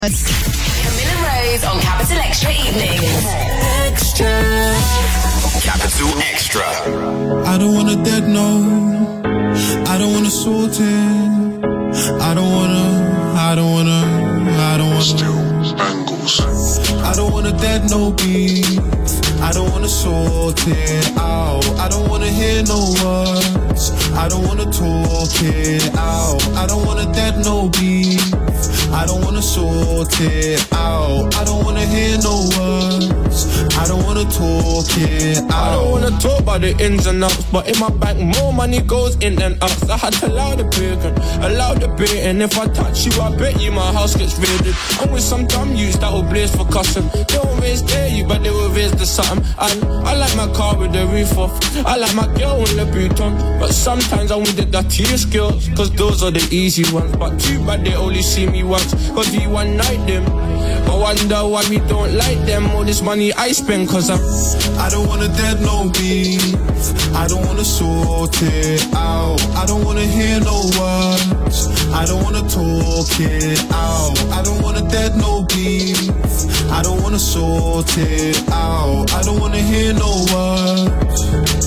Camilla Rose on Capital Extra Evenings. Extra. Capital Extra. I don't want a dead no. I don't want to sort it. I don't want Still angles. I don't want a dead no beef. I don't want to sort it out. I don't want to hear no words. I don't want to talk it out. I don't want a dead no beef. I don't want to sort it out. I don't want to hear no words. I don't want to talk it out. I don't want to talk about the ins and outs, but in my bank more money goes in than out. I had to allow the bacon, allow the bait, and if I touch you, I bet you my house gets raided. I'm with some dumb youths that will blaze for custom. They won't raise dare you, but they will raise the something. And I like my car with the roof off. I like my girl with the boot on. But sometimes I want the dirtiest girls, cause those are the easy ones. But too bad they only see me once, cause we one night them. I wonder why we don't like them. All this money I spend, cause I don't want a dead no beef. I don't want to sort it out. I don't want to hear no words. I don't want to talk it out. I don't want a dead no beef. I don't want to sort it out. I don't want to hear no words.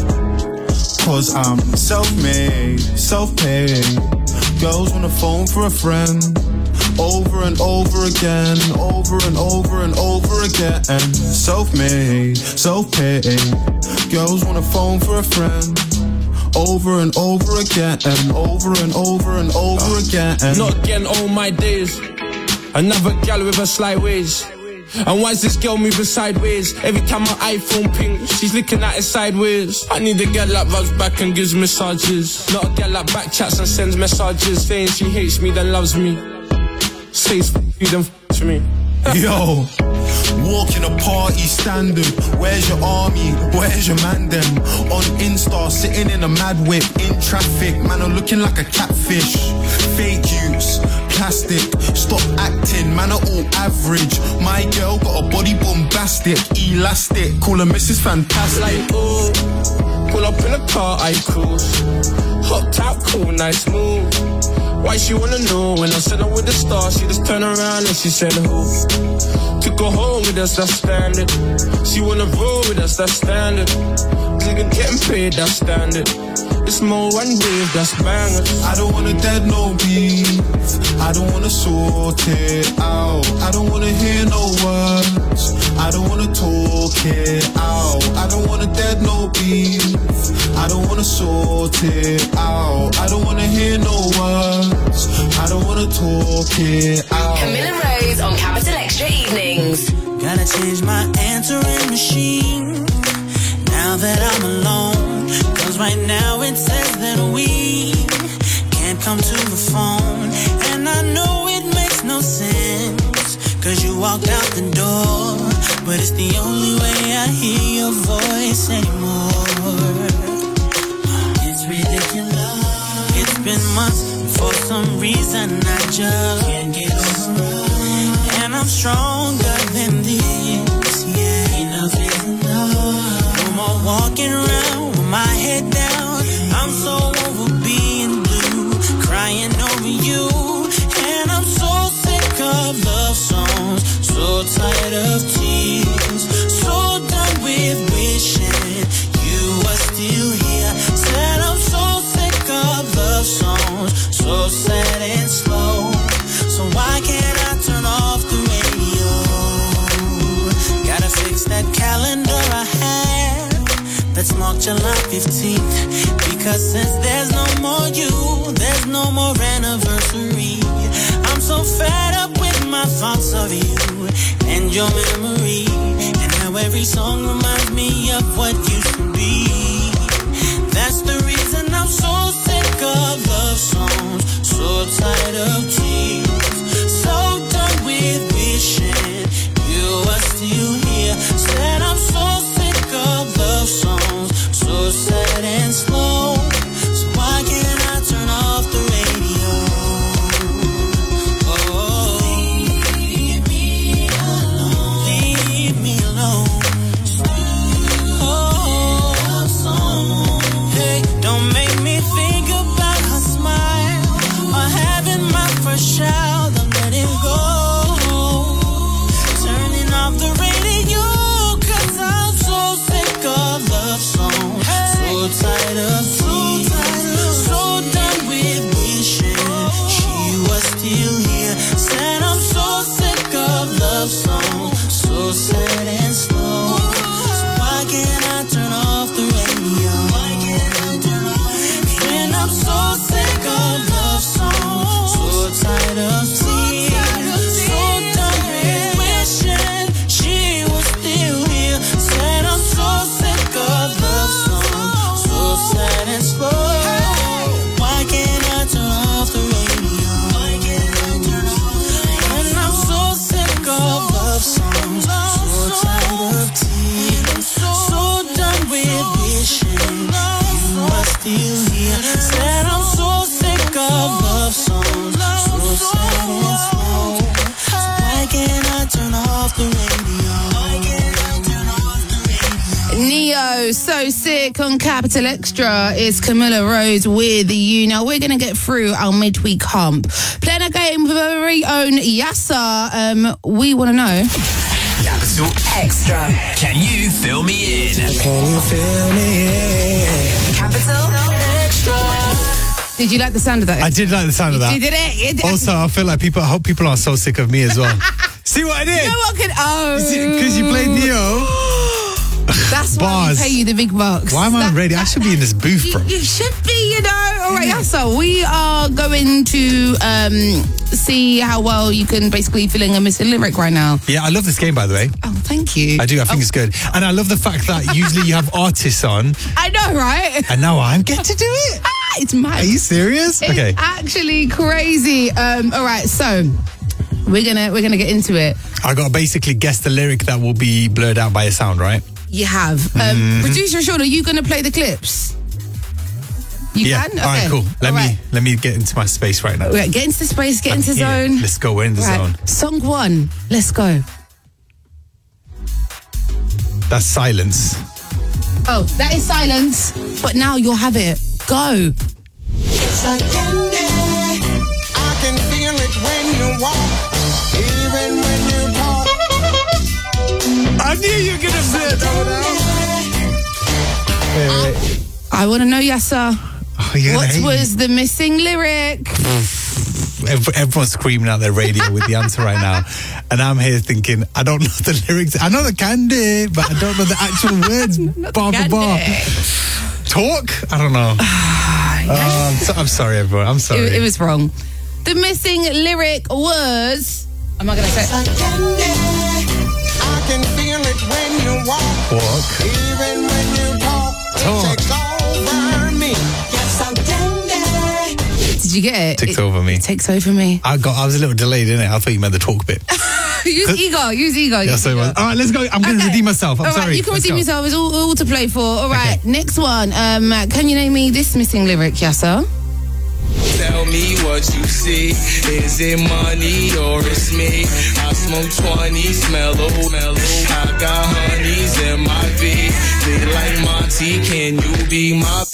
Cause I'm self-made, self-paid. Girls on the phone for a friend. Over and over again, over and over and over again. Self-made, self-paid. Girls want a phone for a friend. Over and over again, over and over and over again. Not again all my days. Another gal with her slight ways. And why's this girl moving sideways? Every time my iPhone pings, she's looking at it sideways. I need a girl that rubs back and gives massages. Not a girl that back chats and sends messages saying she hates me then loves me. Says you then f*** me. Yo, walk in a party standard. Where's your army? Where's your man them? On Insta, sitting in a mad whip in traffic. Man, I'm looking like a catfish. Fake use, plastic. Stop acting, man, are all average. My girl got a body bombastic, elastic. Call her Mrs. Fantastic. Like, oh, pull up in a car, I cruise. Hopped out, cool, nice move. Why she wanna know? When I said I'm with the star, she just turned around and she said who? Took her home with us, that's standard. She wanna roll with us, that's standard. Nigga getting paid, that's standard. It's more one wave, that's bangers. I don't wanna dead no beef. I don't wanna sort it out. I don't wanna hear no words. I don't wanna talk it out. I don't wanna dead no beef. I don't wanna sort it out. I don't wanna hear no words. I don't wanna talk it out. Camilla Rose on Capital Extra Evenings. Gotta change my answering machine now that I'm alone. Cause right now it says that we can't come to the phone. And I know it makes no sense, cause you walked out the door. But it's the only way I hear your voice anymore. It's ridiculous. It's been months, for some reason I just can't get over it. And I'm stronger than this, yeah. Enough is enough. No more walking around with my head down. I'm so over being blue, crying over you. And I'm so sick of love songs, so tired of tears, so done with wishing you were still here. Said I'm so sick of love songs, so sad and slow. So why can't I turn off the radio? Gotta fix that calendar I had that's marked July 15th. Because since there's no more you, there's no more anniversary. I'm so fed up with my thoughts of you and your memory, and how every song reminds me of what used to be. That's the reason I'm so sick of love songs, so tired of tears, so done with wishing you were still here. Said I'm so sick of love songs, so sad and slow. So why can't I turn off the radio? Oh, leave me alone. Leave me alone. Oh, hey, don't make me think about her smile or having my first shot. So Sick on Capital Extra. It's Camilla Rose with you. Now we're going to get through our midweek hump. Playing a game with our very own Yassa. We want to know. Capital Extra. Can you fill me in? Can you feel me? Capital Extra. Did you like the sound of that? I did like the sound of that. You did it? Also, I feel like I hope people are so sick of me as well. See what I did? No one could. Because you played Neo. That's why we pay you the big bucks. Why am I ready? I should be in this booth, bro. You should be, you know. All right, so we are going to see how well you can basically fill in a missing lyric right now. Yeah, I love this game, by the way. Oh, thank you. I do. I think it's good. And I love the fact that usually you have artists on. I know, right? And now I get to do it. It's mad. Are you serious? It's okay. actually crazy. All right, so we're gonna get into it. I got to basically guess the lyric that will be blurred out by a sound, right? You have. Producer Sean, are you going to play the clips? You can? Okay. All right, cool. Let me get into my space right now. Right, get into the space, get into zone. Let's go. We're in the zone. Song 1. Let's go. That's silence. Oh, that is silence. But now you'll have it. Go. It's like candy. I can feel it when you walk, even when you talk. I knew you were going to say it. Wait. I want to know, Yassa. What was the missing lyric? Everyone's screaming out their radio with the answer right now. And I'm here thinking, I don't know the lyrics. I know the candy, but I don't know the actual words bar for bar. Talk? I don't know. I'm sorry, everyone. I'm sorry. It was wrong. The missing lyric was... I'm not going to say it. I can feel it when you walk. Even when you talk. It takes over me. Yes, I'm tender. Did you get it? Takes over me. It takes over me. I was a little delayed, innit? I thought you meant the talk bit. Use ego. Yeah, so all right, let's go. I'm going to redeem myself. I'm sorry. You can redeem yourself. It's all to play for. All right, next one. Can you name me this missing lyric, Yassa? Tell me what you see. Is it money or it's me? I smoke 20, smell mellow. I got honeys in my V. Feel like Monty, can you be my...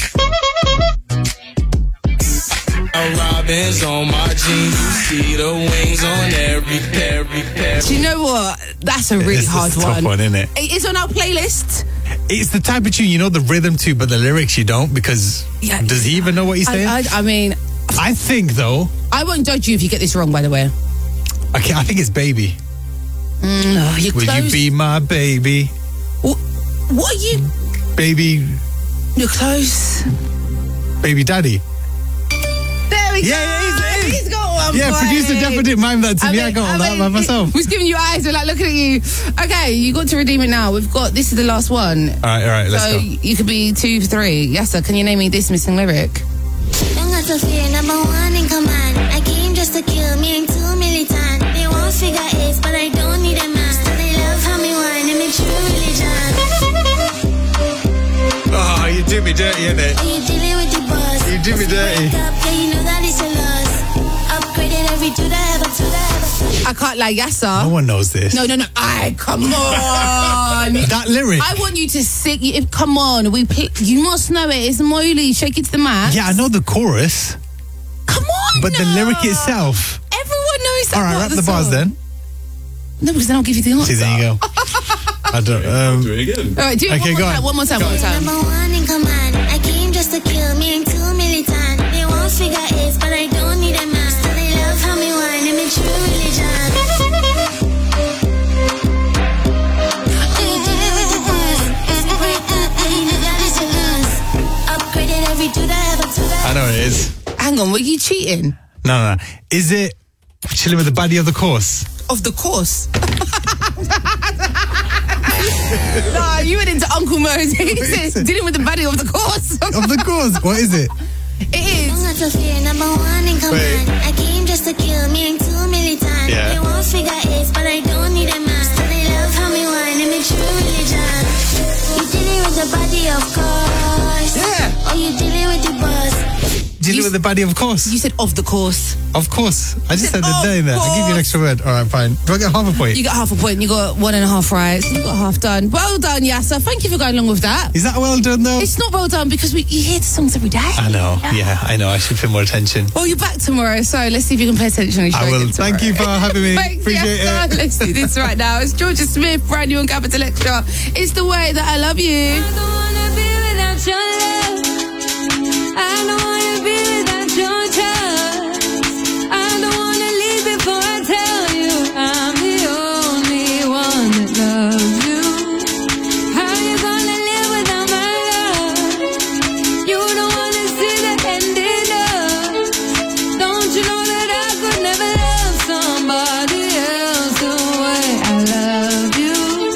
Robins on my jeans, you see the wings on every pair. Do you know what? That's a really hard one. Tough one, isn't it? It's on our playlist. It's the type of tune you know the rhythm to, but the lyrics you don't, because does he even know what he's saying? I mean... I think, though... I won't judge you if you get this wrong, by the way. Okay, I think it's baby. No, you're Will close. you be my baby? What are you... Baby... You're close. Baby daddy. There we go. Yeah, he's got one. Yeah, point. producer Jeff didn't mind that to me. I got all that by myself. Who's giving you eyes? We're like looking at you. Okay, you got to redeem it now. This is the last one. All right, let's go. So you could be 2 for 3. Yassa, can you name me this missing lyric? Don't got to fear, number one in command. I came just to kill me and 2 militant. They won't figure 8, but I don't need a man. Still they love how me whine and me true religion. Oh, you did me dirty, innit? Are you dealing with the boss? You did me dirty. Yeah, you know that it's a loss. Upgraded every to the ever. I can't lie, Yassa. No one knows this. No. Come on. That lyric. I want you to sing. Come on, you must know it. It's Molly. Shake it to the max. Yeah, I know the chorus. Come on. But the lyric itself. Everyone knows that. All right, rap the bars then. No, because then I'll give you the answer. See, there you go. I don't. Do it again. All right, do it one more time. Number one in command. I came just to kill me and 2 militant. They won't figure 8, but I don't need a man. Still they love how me whine and me true religion. I know it is. Hang on, were you cheating? No. Is it chilling with the baddie of the course? Of the course? Nah, you went into Uncle Mo's. He said, dealing with the baddie of the course. Of the course? What is it? It is. Don't got to fear, number one in command. I came just to kill me and 2 militant. Yeah. They won't figure 8, but I don't need a man. Still they love how me whine and me true religion. You dealing with the body, of course. Yeah. Or you dealing with the boss? Did you do with the baddie, of course? You said of the course. Of course. I just said the of day there. I'll give you an extra word. All right, fine. Do I get half a point? You got half a point. You got 1.5 right. So you got half done. Well done, Yasser. Thank you for going along with that. Is that well done, though? It's not well done because you hear the songs every day. I know. Yeah, I know. I should pay more attention. Well, you're back tomorrow, so let's see if you can pay attention on your show. I will. Thank you for having me. Appreciate it. Let's do this right now. It's Georgia Smith, brand new on Capital Extra. It's the way that I love you. I don't wanna be without your love. I don't wanna be without your touch. I don't wanna leave before I tell you I'm the only one that loves you. How you gonna live without my love? You don't wanna see the ending up. Don't you know that I could never love somebody else the way I love you?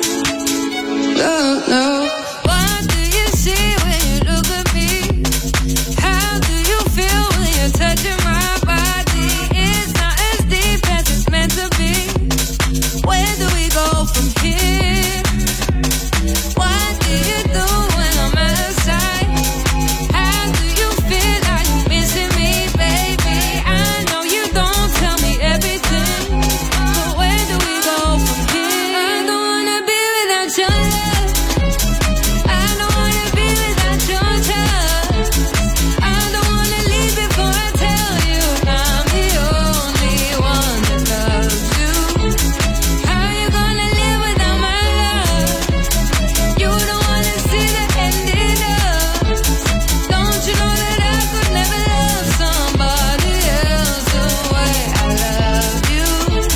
No, no. What do you see when you look at me? How do you feel when you're touching my body? It's not as deep as it's meant to be. Where do we go from here? What do you do when I'm out of sight? How do you feel? Are you missing me, baby? I know you don't tell me everything, but where do we go from here? I don't wanna be without your love. I don't wanna be without your touch. I don't wanna leave before I tell you I'm the only one that loves you. How you gonna live without my love? You don't wanna see the ending up. Don't you know that I could never love somebody else the way I love you?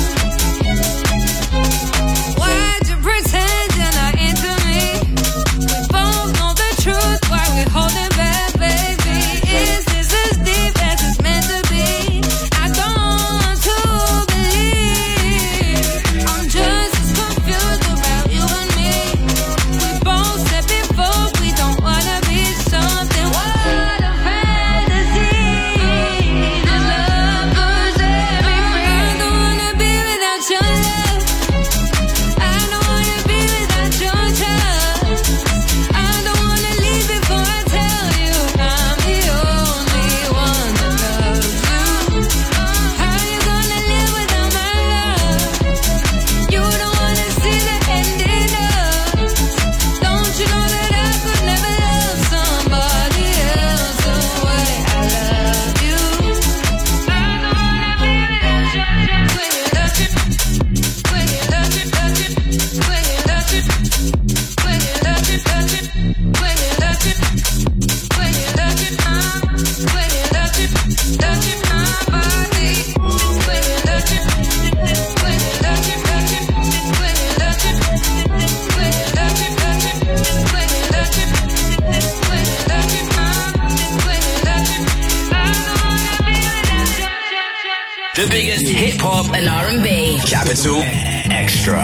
Why'd you pretend you're not into me? We both know the truth, why we holding back, baby? Is this as deep as it's meant to be? I don't want to believe. I'm just as confused about you and me. We both said before we don't wanna be something. What a fantasy. This love goes everywhere. I don't wanna be without your love. I don't wanna be without your touch. I don't wanna leave before I tell you I'm the only one that loves you. How you gonna live without my love? You don't wanna see the ending up. Don't you know that I could never love somebody else the way I love you? I don't wanna be without your touch. When you touch it, when you touch it, touch it, when you touch it, when you touch it, touch it, when you touch it, when you touch it, when you touch it, touch it, my body. When you touch it, when you touch it, touch it, when you touch it, when you touch it, touch it, when you touch it, when you touch it, when you touch it, I don't wanna be without your. The biggest hip hop and R&B. Capital Extra.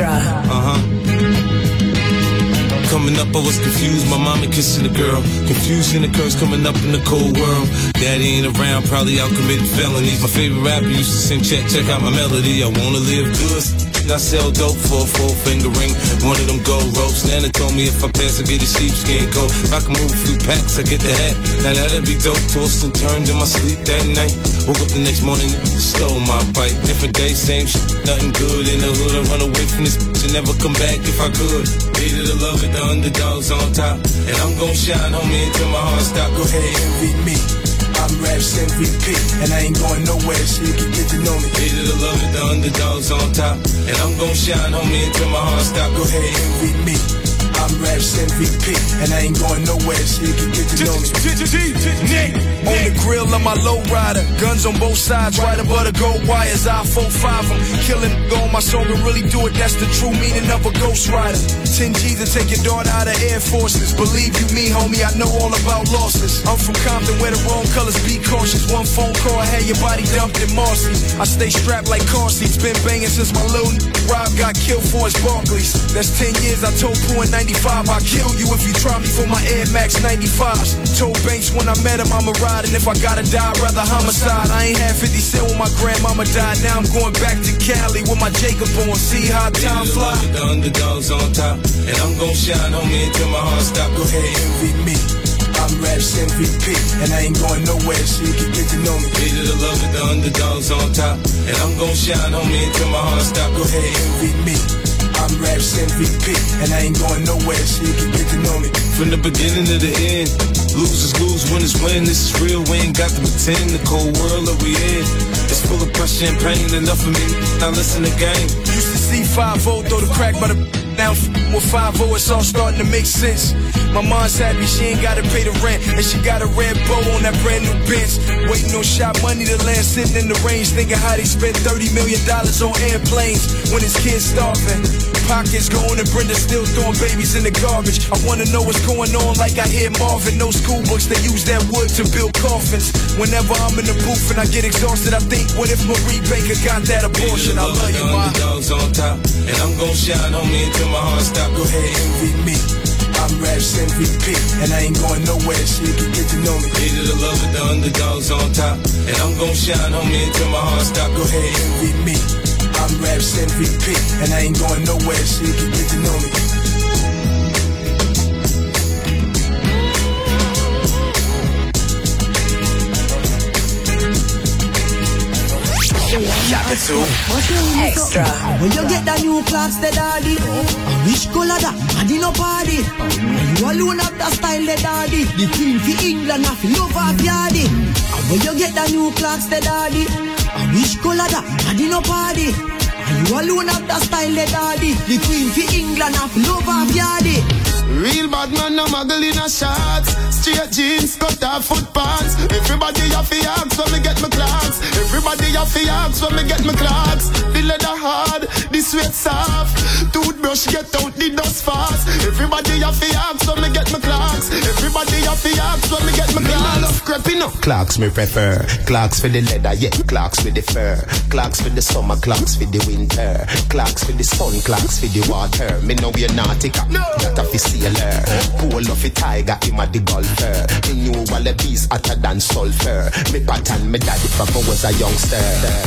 Coming up, I was confused. My mama kissing a girl. Confusion occurs coming up in the cold world. Daddy ain't around, probably out committing felonies. My favorite rapper used to sing, check out my melody. I wanna live good. I sell dope for a 4-finger ring. One of them gold ropes. Nana told me if I pass, I get a sheepskin coat. If I can move a few packs, I get the hat. Now that'd be dope. Tossed and turned in my sleep that night. Woke up the next morning, stole my bike. Different day, same shit, nothing good in the hood. I run away from this bitch and never come back if I could. Hated to love it, the underdogs on top. And I'm gon' shine, homie, until my heart stop. Go ahead, envy me. I'm Raps MVP, and I ain't going nowhere, so you can get to know me. Hated to love it, the underdogs on top. And I'm gon' shine, homie, until my heart stop. Go ahead, envy me. I'm Raps MVP, and I ain't going nowhere, so you can get to know me. On the grill of my low rider, guns on both sides, right above the gold wires. I 4-5 them, killing on my soul and really do it. That's the true meaning of a ghost rider. 10 G's to take your daughter out of Air Forces. Believe you me, homie, I know all about losses. I'm from Compton where the wrong colors be cautious. One phone call, I had your body dumped in Marcy. I stay strapped like car seats, been banging since my little Rob got killed for his Barclays. That's 10 years, I told Pooh in 95, I'll kill you if you try me for my Air Max 95s. Told Banks when I met him I'ma ride, and if I gotta die, rather homicide. I ain't had 50 cent when my grandmama died. Now I'm going back to Cali with my Jacob on. See how time fly. The underdogs on top, and I'm gon' shine, homie, until my heart stop. Go ahead, envy me. I'm Raps MVP, and I ain't going nowhere, so you can get to know me. Leader the love with the underdogs on top, and I'm gon' shine, homie, until my heart stop. Go ahead, envy me. I'm Raps MVP, and I ain't going nowhere, so you can get to know me. From the beginning to the end, losers lose, winners win. This is real, we ain't got to pretend. The cold world that we in, it's full of pressure and pain. Enough of me, now listen to game. Used to see 5-0 throw the crack by the now with 5-0, it's all starting to make sense. My mom's happy, she ain't gotta pay the rent, and she got a red bow on that brand new Benz. Waiting on shot money to land, sitting in the range, thinking how they spent $30 million on airplanes when his kids starving. Pockets going and Brenda still throwing babies in the garbage. I wanna know what's going on, like I hear Marvin. No school books, they use that wood to build coffins. Whenever I'm in the booth and I get exhausted, I think, what if Marie Baker got that abortion? I love you, ma. Underdogs on top, and I'm gon' shine, homie, until my heart stop. Go ahead, envy me. I'm Raps MVP, and I ain't going nowhere, so you can get to know me. Leader the love with the underdogs on top, and I'm gon' shine, homie, until my heart stop. Go ahead, envy me. I'm Raps MVP, and I ain't going nowhere, so you can get to know me. Capital Extra. When you get the new clocks, the daddy, I wish color that man in no party. You alone have the style, the daddy. The queen for England, I feel love of yardy. And when you get the new clocks, the daddy, I wish color that man in no party. You alone have the style, the daddy. The queen for England, I feel love of yardy. Real bad man, no muggle in a shots. Straight jeans, cut off foot pants. Everybody have the axe when me get my clocks. Everybody have the axe when me get my clocks. The leather hard, the sweat soft. Toothbrush get out the dust fast. Everybody have the axe when me get my clocks. Everybody have the axe when me get my clocks. I love creeping up. Clocks me prefer. Clocks for the leather, yeah. Clocks with the fur. Clocks for the summer, clocks for the winter. Clocks for the sun, clocks for the water. Me know we're nautica, that a sailor. Pull off a tiger, him a the golfer. Me knew all the bees hotter than sulfur. Me pattern, me daddy papa was a youngster.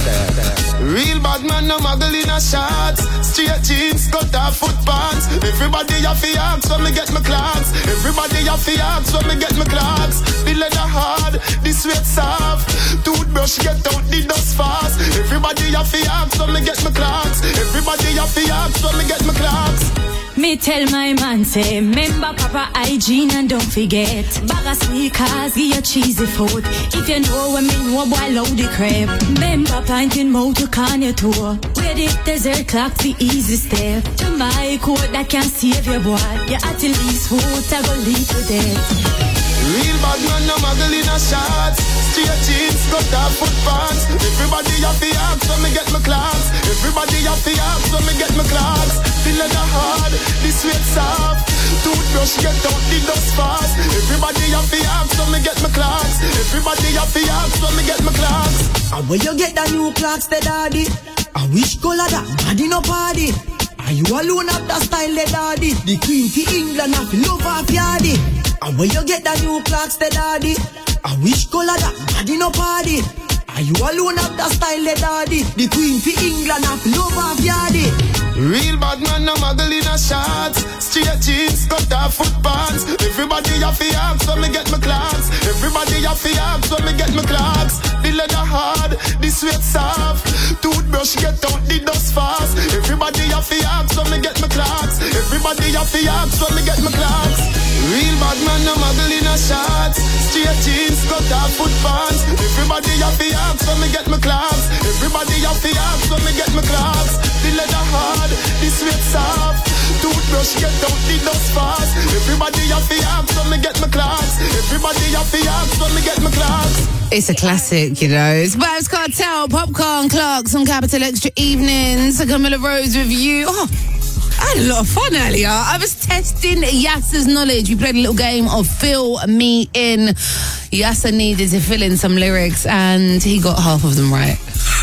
Real bad man, no muggle in a shots. Straight jeans, cut off foot pants. Everybody have the axe when me get my clocks. Everybody have the axe when me get my clocks. The leather hard, the sweat soft. Toothbrush get out the dust fast. Everybody have the axe when me get my clocks. Everybody have the axe when me get my clocks. Me tell my man say, remember proper hygiene and don't forget. Bag of sneakers, give you cheesy food. If you know what me know, boy, load the crap. Remember planting mouth to can your tour. Where the desert clock the easy step. To my code that can save your boy. You at least food, I go lead to death. Real bad man, no muggle in a shots. Straight jeans, cut off foot pants. Everybody have the axe when me get my clocks. Everybody have the axe when me get my clocks. The leather hard, the sweat soft. Toothbrush get out the dust fast. Everybody have the axe when me get my clocks. Everybody have the axe when me get my clocks. And when you get the new clocks, the daddy, I wish color that man in no party. And you alone have the style, the daddy. The queen for England, I feel love of yardy. And when you get the new clocks, the daddy, I wish color that man in no party. And you alone have the style, the daddy. The queen for England, I feel love of yardy. Real bad man, no muggle in a shots. Straight jeans, cut off foot pants. Everybody have the axe when me get my clocks. Everybody have the axe when me get my clocks. The leather hard, the sweat soft. Toothbrush get out the dust fast. Everybody have the axe when me get my clocks. Everybody have the axe when me get my clocks. Real bad man, no muggle in a shots. Straight jeans, cut off foot pants. Everybody have the axe when me get my clocks. Everybody have the axe when me get my clocks. The leather hard, the sweat soft. Toothbrush get out the dust fast. Everybody have the axe when me get my clocks. Everybody have the axe when me get my clocks. It's a classic, you know. It's Vybz Kartel, Popcorn Clocks on Capital Extra Evenings. Camilla Rose with you. Oh, I had a lot of fun earlier. I was testing Yasser's knowledge. We played a little game of Fill Me In. Yasser needed to fill in some lyrics and he got half of them right.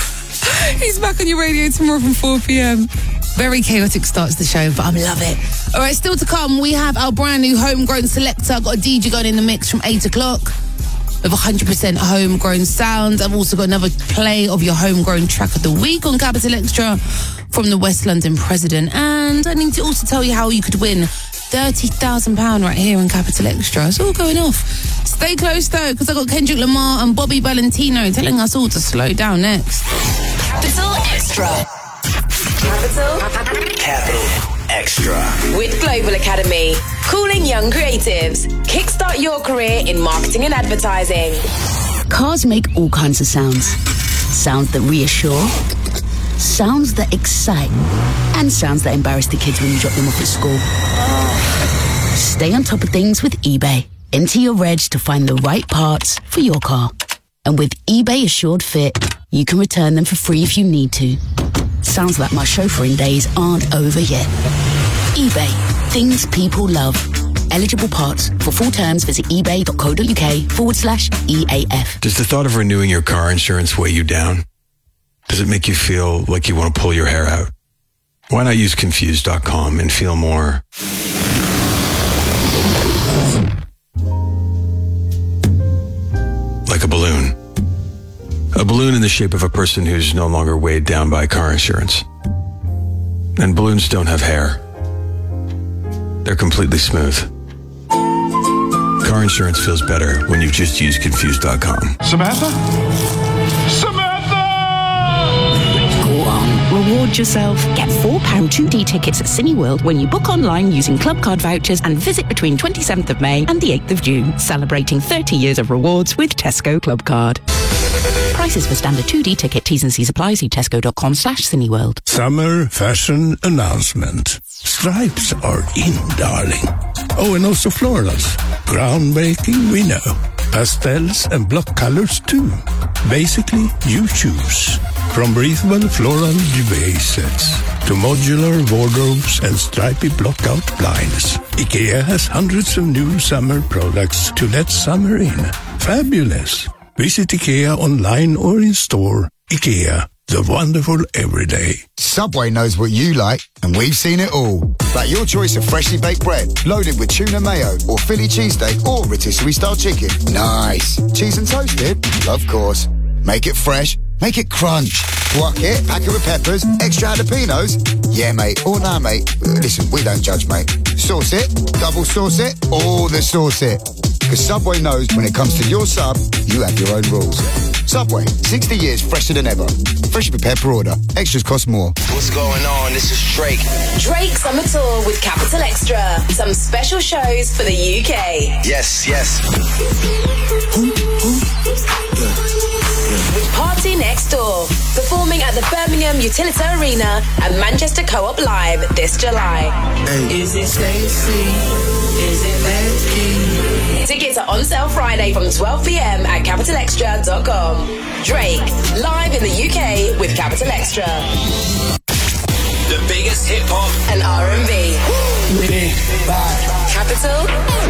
He's back on your radio tomorrow from 4 p.m. Very chaotic start to the show, but I love it. All right, still to come, we have our brand new homegrown selector. Got a DJ going in the mix from 8 o'clock with 100% homegrown sound. I've also got another play of your homegrown track of the week on Capital Extra from the West London President. And I need to also tell you how you could win £30,000 right here on Capital Extra. It's all going off. Stay close though, because I got Kendrick Lamar and Bobby Valentino telling us all to slow down next. Capital Extra. Capital Extra. With Global Academy. Calling young creatives. Kickstart your career in marketing and advertising. Cars make all kinds of sounds. Sounds that reassure, sounds that excite, and sounds that embarrass the kids when you drop them off at school. Stay on top of things with eBay. Enter your reg to find the right parts for your car. And with eBay Assured Fit, you can return them for free if you need to. Sounds like my chauffeuring days aren't over yet. eBay. Things people love. Eligible parts. For full terms, visit ebay.co.uk/EAF. Does the thought of renewing your car insurance weigh you down? Does it make you feel like you want to pull your hair out? Why not use Confused.com and feel more like a balloon? A balloon in the shape of a person who's no longer weighed down by car insurance. And balloons don't have hair. They're completely smooth. Car insurance feels better when you just use Confused.com. Samantha? Go on, reward yourself. Get £4 2D tickets at Cineworld when you book online using Club Card vouchers and visit between 27th of May and the 8th of June, celebrating 30 years of rewards with Tesco Club Card. Prices for standard 2D ticket. T's and C's apply. See tesco.com/Cineworld. Summer fashion announcement. Stripes are in, darling. Oh, and also florals. Groundbreaking, we know. Pastels and block colors too. Basically, you choose. From breathable floral duvet sets to modular wardrobes and stripy block-out blinds, IKEA has hundreds of new summer products to let summer in. Fabulous. Visit IKEA online or in store. IKEA, the wonderful everyday. Subway knows what you like, and we've seen it all. Like your choice of freshly baked bread, loaded with tuna mayo, or Philly cheesesteak, or rotisserie-style chicken. Nice. Cheese and toasted? Of course. Make it fresh. Make it crunch. Guac it, pack it with peppers, extra jalapenos. Yeah, mate. Or nah, mate. Listen, we don't judge, mate. Sauce it, double sauce it, all the sauce it. Because Subway knows when it comes to your sub, you have your own rules. Subway, 60 years fresher than ever. Freshly prepared per order. Extras cost more. What's going on? This is Drake. Drake Summer Tour with Capital Extra. Some special shows for the UK. Yes. With Party Next Door, performing at the Birmingham Utilita Arena and Manchester Co-op Live this July. Hey. Is it Stacey? Is it Becky? Tickets are on sale Friday from 12 p.m. at capitalextra.com. Drake, live in the UK with Capital Extra. The biggest hip-hop and R&B. Big bad. Capital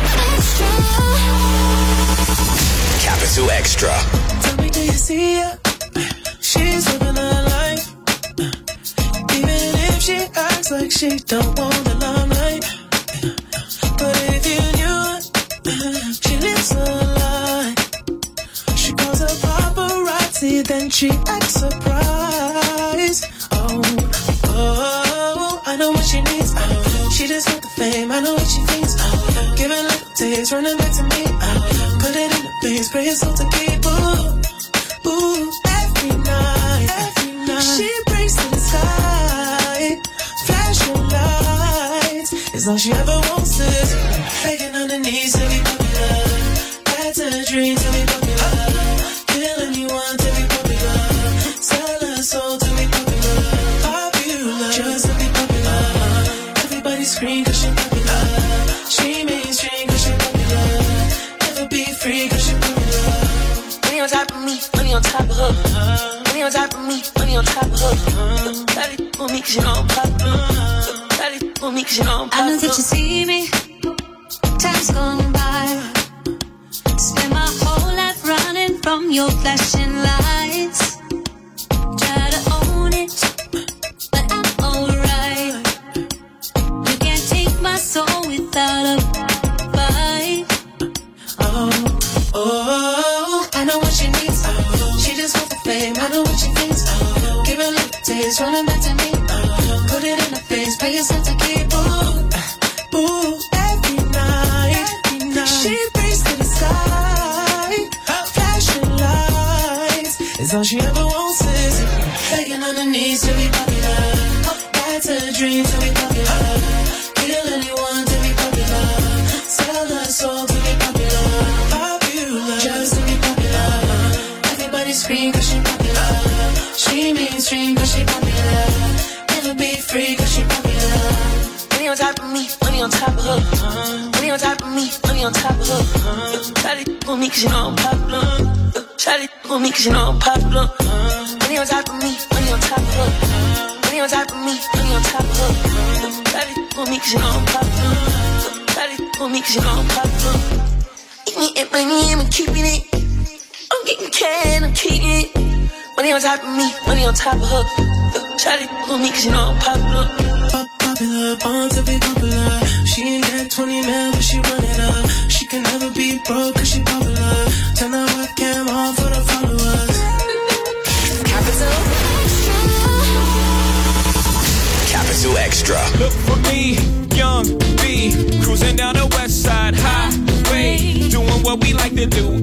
Extra. Tell me, do you see her? She's living her life. Even if she acts like she don't want the limelight. But if you knew her, she lives her life. She calls her paparazzi, then she acts surprised. Oh, I know what she needs. She just want the fame, I know what she thinks. Give it little taste, running back to me. Put it in the face, pray it's all to keep. Ooh, every night. She breaks to the sky. Flashing lights is all she ever wants is begging on her knees to be popular. That's her dream to be popular. Kill anyone to be popular. Sell her soul to be popular. Popular, just to be popular. Everybody scream cause she popular. She mainstream cause she popular. Never be free cause she popular. Money on top of me, money on top of her. Money on top of me, money on top of her. Daddy on me cause you know I'm popular. Daddy on me cause you know I'm popular. I know that you see me. Time's gone by. Spend my whole life running from your flashing lights. Try to own it, but I'm alright. You can't take my soul without a fight. Oh, I know what she needs. She just wants the fame, I know what she thinks. Give her little taste, running back to me. Put it in her face, pay yourself to keep. Ooh, Cause all she ever wants is begging on her knees to be popular. Ride to the dream to be popular. Kill anyone to be popular. Sell her soul to be popular. Popular, just to be popular. Everybody scream cause she popular. She mainstream cause she popular. Never be free cause she popular. Money on top of me, money on top of her. Money on top of me, money on top of her. Shawty with me cause you know I'm popular. Shawty with me cause you know I'm popular. Money on top of me, money on top of her. Money on top of me, money on top of her. Shawty with me cause you know I'm popular. Shawty with me cause you know I'm popular. Eating it, money, I'm keeping it. I'm getting can, I'm keeping it. Money on top of me, money on top of her. Shawty with me cause you know I'm popular. Popular, born to be popular. She ain't got 20 mil, but she run it up. She can never be broke cause she popular. Turn the webcam on for the followers. Capital Extra. Look for me, young B, cruising down the west side highway, doing what we like to do.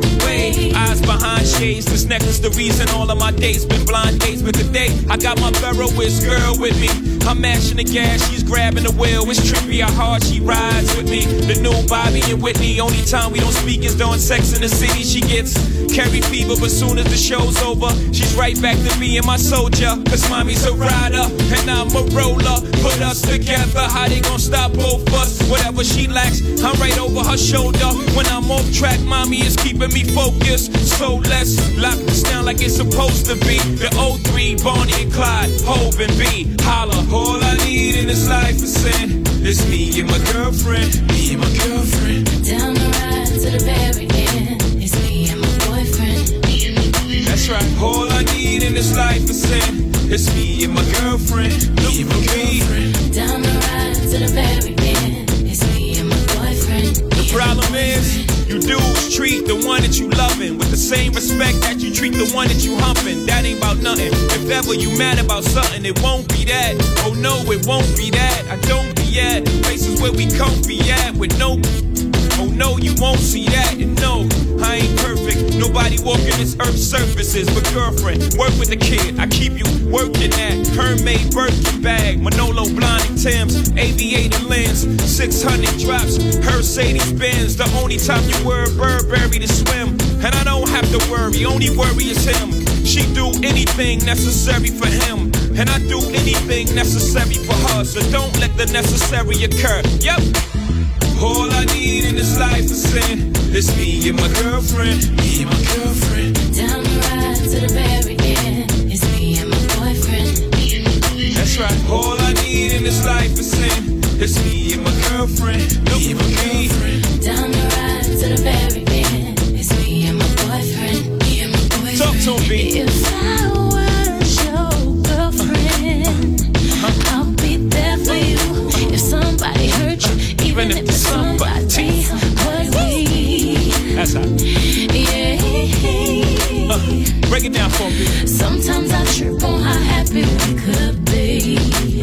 Eyes behind shades, this necklace the reason all of my days been blind days. But today I got my Ferroist girl with me. I'm mashing the gas, she's grabbing the wheel. It's trippy how hard she rides with me. The new Bobby and Whitney. Only time we don't speak is during Sex in the City. She gets carry fever, but soon as the show's over, she's right back to being my soldier. Cause mommy's a rider and I'm a roller. Put us together, how they gon' stop both us? Whatever she lacks, I'm right over her shoulder. When I'm off track, mommy is keeping me focused. So let's lock this down like it's supposed to be. The 03, Bonnie and Clyde, Hov and B. Holla, all I need in this life is sin. It's me and my girlfriend, me and my girlfriend. Down the ride to the very end. It's me and my boyfriend, me and my boyfriend. That's right, all I need in this life is sin. It's me and my girlfriend, me and my girlfriend. Down the ride to the very end. It's me and my boyfriend. The problem is, you dudes treat the one that you loving with the same respect that you treat the one that you humping. That ain't about nothing. If ever you mad about something, it won't be that. Oh no, it won't be that. I don't be at places where we comfy at with no. Oh no, you won't see that. And no, I ain't perfect. Nobody walking this earth's surfaces. But girlfriend, work with the kid. I keep you working at Hermès Birkin bag, Manolo Blahnik Tim's, aviator lens, 600 drops, Mercedes Benz. The only time you wear Burberry to swim, and I don't have to worry. Only worry is him. She do anything necessary for him, and I do anything necessary for her. So don't let the necessary occur. Yep. All I need in this life is sin. It's me and my girlfriend, me and my girlfriend. Down the ride to the very end. It's me and my boyfriend, me and my boyfriend. That's right. All I need in this life is sin. It's me and my girlfriend, me and my girlfriend. Down the ride to the very end. It's me and my boyfriend, me and my boyfriend. Talk to me. If I was your girlfriend, I'll be there for you. If somebody hurt you, even if somebody was me. That's how. Yeah. Break it down for me. Sometimes I trip on how happy we could be.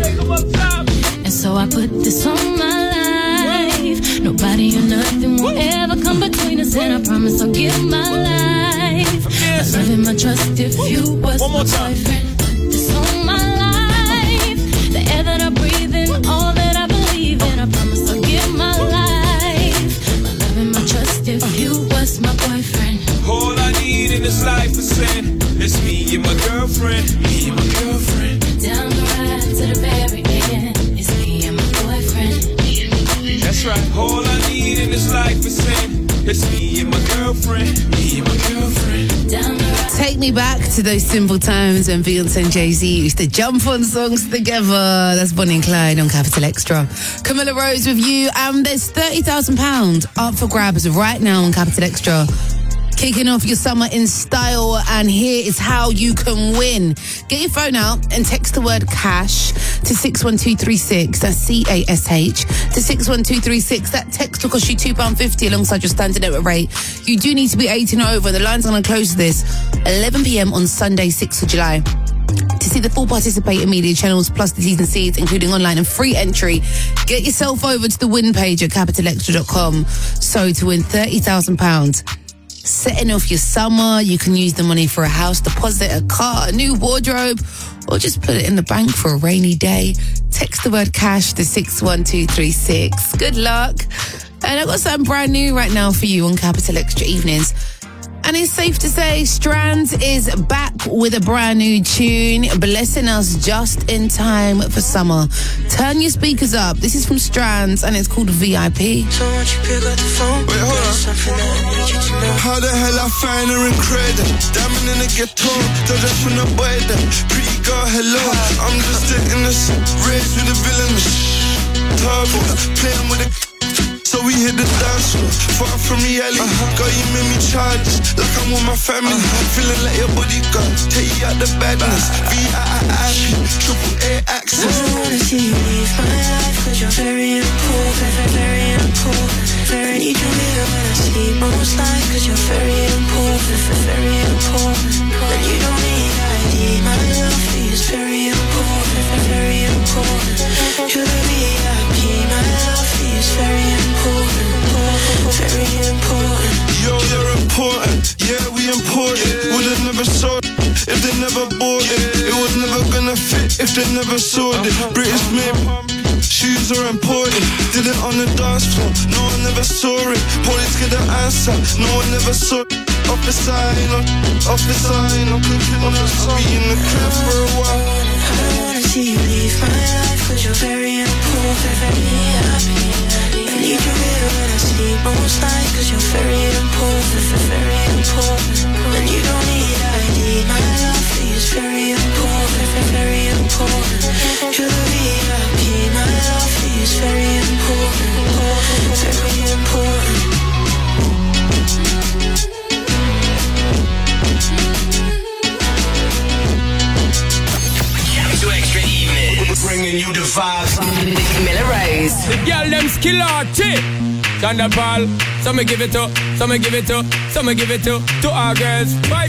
And so I put this on my life. Nobody or nothing will ever come between us, and I promise I'll give my life. My love and my trust if you was my boyfriend. Put this on my life. The air that I breathe in, all that I believe in, I promise I'll give my life. My love and my trust if you was my boyfriend. All I need in this life is sin. It's me and my girlfriend, me and my girlfriend. Down the ride to the very end. It's me and my boyfriend, me and my boyfriend. That's right. All I need in this life is sin. It's me and my girlfriend, me and my girlfriend. Down the ride. Take me back to those simple times when Beyonce and Jay-Z used to jump on songs together. That's Bonnie and Clyde on Capital Extra. Camilla Rose with you, and there's £30,000 up for grabs right now on Capital Extra. Kicking off your summer in style, and here is how you can win. Get your phone out and text the word cash to 61236. That's CASH to 61236. That text will cost you £2.50 alongside your standard network rate. You do need to be 18 or over. The lines are going to close this 11 p.m. on Sunday, 6th of July. To see the full participating media channels plus the T's and C's, including online and free entry, get yourself over to the win page at capitalextra.com. So to win £30,000, setting off your summer. You can use the money for a house deposit, a car, a new wardrobe, or just put it in the bank for a rainy day. Text the word cash to 61236. Good luck. And I've got something brand new right now for you on Capital Extra Evenings. And it's safe to say Strands is back with a brand new tune, blessing us just in time for summer. Turn your speakers up. This is from Strands and it's called VIP. So won't you pick up the phone? Wait, hold on. How the hell I find her in credit? Diamond in the ghetto, just from the boy there. Pretty girl, hello. I'm just taking this race with the villain. Turbo, playing with the. So we hit the dance floor, far from reality. Girl, you made me charge, like I'm with my family. Feeling like your bodyguard, take you out the badness. VIP, triple A access. I don't wanna see you leave my life, cause you're very important, very important. Very need you here when I sleep most night, cause you're very important, very important. And you don't need ID, my love for you is very important, very important. You're the VIP, my love for you is very important, very important. Yo, you're important, yeah, we important. Would've never sold it if they never bought it. It was never gonna fit if they never sold it. British made shoes are important. Did it on the dance floor, no one never saw it. Police get the answer, no one never saw it. Off the sign, off the sign, I'm clicking on the song. I'll be in the crib for a while. I don't wanna see you leave my life, cause you're very important, very happy. I need you here when I sleep most night, cause you're very important, very important. And you don't need ID, my love for you is very important, very important. You're the VIP, my love for you is very important, very important. Capital Extra Evenings. Bringing you the vibes. Camilla Rose. The girl them skill arty. Thunder Paul. Some give it to, some give it to, some give it to our girls.